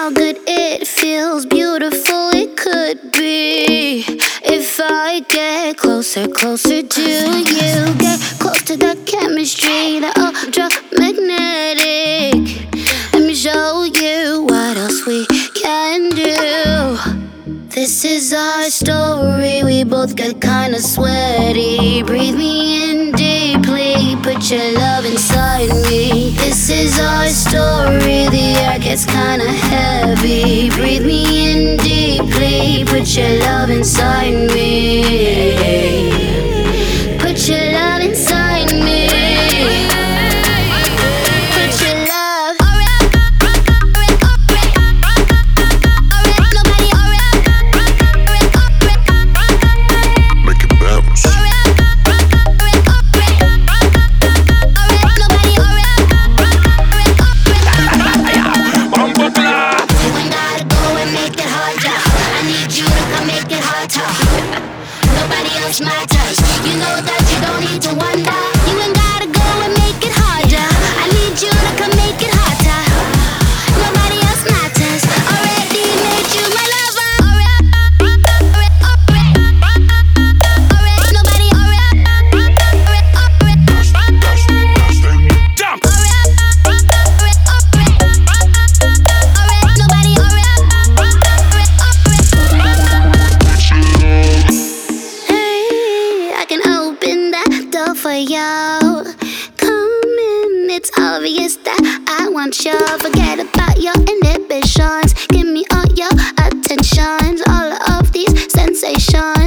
how good it feels, beautiful it could be. If I get closer, closer to you, get close to the chemistry, the ultra magnetic. Let me show you what else we can do. This is our story, we both get kinda sweaty. Breathe me in deeply, put your love inside me. This is our story, the air gets kinda heavy. Breathe me in deeply, put your love inside me. Put your love inside me. Put your love. Make it bounce. My touch, you know that you don't need to wonder. You ain't gotta go and make it harder. I need you to come make it hotter. Nobody else matters. Already made you my lover. Nobody. Jump. For y'all, come in, it's obvious that I want you. Forget about your inhibitions, give me all your attentions, all of these sensations.